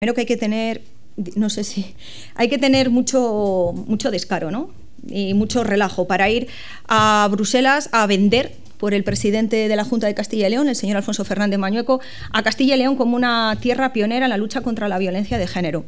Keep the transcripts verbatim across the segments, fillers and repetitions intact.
Primero que hay que tener, no sé si, hay que tener mucho, mucho descaro, ¿no? Y mucho relajo para ir a Bruselas a vender por el presidente de la Junta de Castilla y León, el señor Alfonso Fernández Mañueco, a Castilla y León como una tierra pionera en la lucha contra la violencia de género.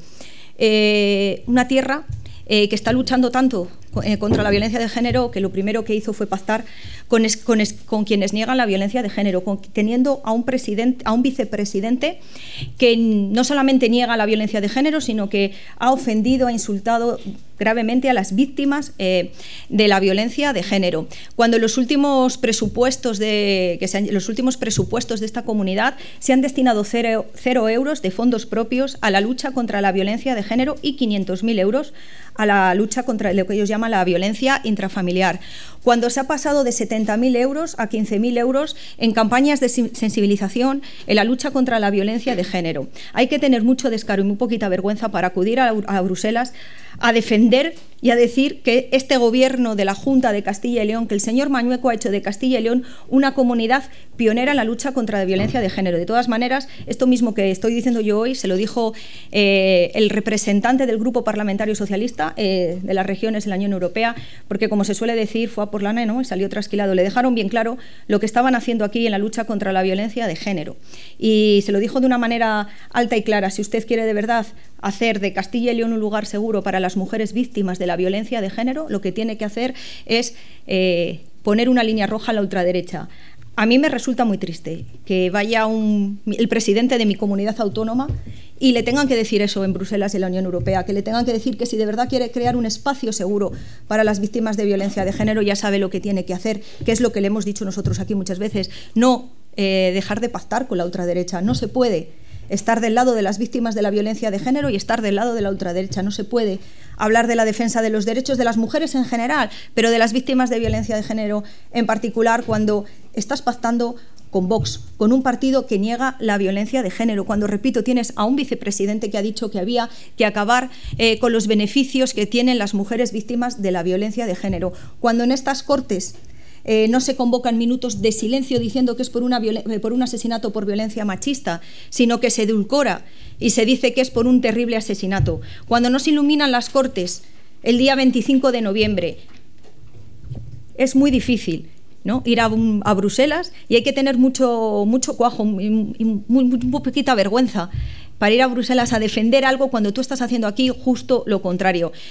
Eh, una tierra eh, que está luchando tanto eh, contra la violencia de género que lo primero que hizo fue pactar con, es, con, es, con quienes niegan la violencia de género, con, teniendo a un, presidente, a un vicepresidente que no solamente niega la violencia de género, sino que ha ofendido, ha insultado gravemente a las víctimas eh, de la violencia de género. Cuando los últimos presupuestos de que se han, los últimos presupuestos de esta comunidad se han destinado cero, cero euros de fondos propios a la lucha contra la violencia de género y quinientos mil euros a la lucha contra lo que ellos llaman la violencia intrafamiliar. Cuando se ha pasado de setenta mil euros a quince mil euros en campañas de sensibilización en la lucha contra la violencia de género. Hay que tener mucho descaro y muy poquita vergüenza para acudir a, a Bruselas a defender y a decir que este gobierno de la Junta de Castilla y León, que el señor Mañueco ha hecho de Castilla y León una comunidad pionera en la lucha contra la violencia de género. De todas maneras, esto mismo que estoy diciendo yo hoy se lo dijo eh, el representante del Grupo Parlamentario Socialista eh, de las regiones de la Unión Europea, porque como se suele decir, fue a por lana, ¿no? Y salió trasquilado. Le dejaron bien claro lo que estaban haciendo aquí en la lucha contra la violencia de género. Y se lo dijo de una manera alta y clara: si usted quiere de verdad hacer de Castilla y León un lugar seguro para las mujeres víctimas de la violencia de género, lo que tiene que hacer es eh, poner una línea roja a la ultraderecha. A mí me resulta muy triste que vaya un, el presidente de mi comunidad autónoma y le tengan que decir eso en Bruselas y en la Unión Europea, que le tengan que decir que si de verdad quiere crear un espacio seguro para las víctimas de violencia de género, ya sabe lo que tiene que hacer, que es lo que le hemos dicho nosotros aquí muchas veces: no eh, dejar de pactar con la ultraderecha. No se puede estar del lado de las víctimas de la violencia de género y estar del lado de la ultraderecha. No se puede hablar de la defensa de los derechos de las mujeres en general, pero de las víctimas de violencia de género en particular, cuando estás pactando con Vox, con un partido que niega la violencia de género, cuando, repito, tienes a un vicepresidente que ha dicho que había que acabar eh, con los beneficios que tienen las mujeres víctimas de la violencia de género, cuando en estas Cortes Eh, no se convocan minutos de silencio diciendo que es por, una por un asesinato por violencia machista, sino que se edulcora y se dice que es por un terrible asesinato. Cuando no se iluminan las Cortes el día veinticinco de noviembre, es muy difícil, ¿no?, ir a, a Bruselas, y hay que tener mucho, mucho cuajo y muy, muy, muy poquita vergüenza para ir a Bruselas a defender algo cuando tú estás haciendo aquí justo lo contrario.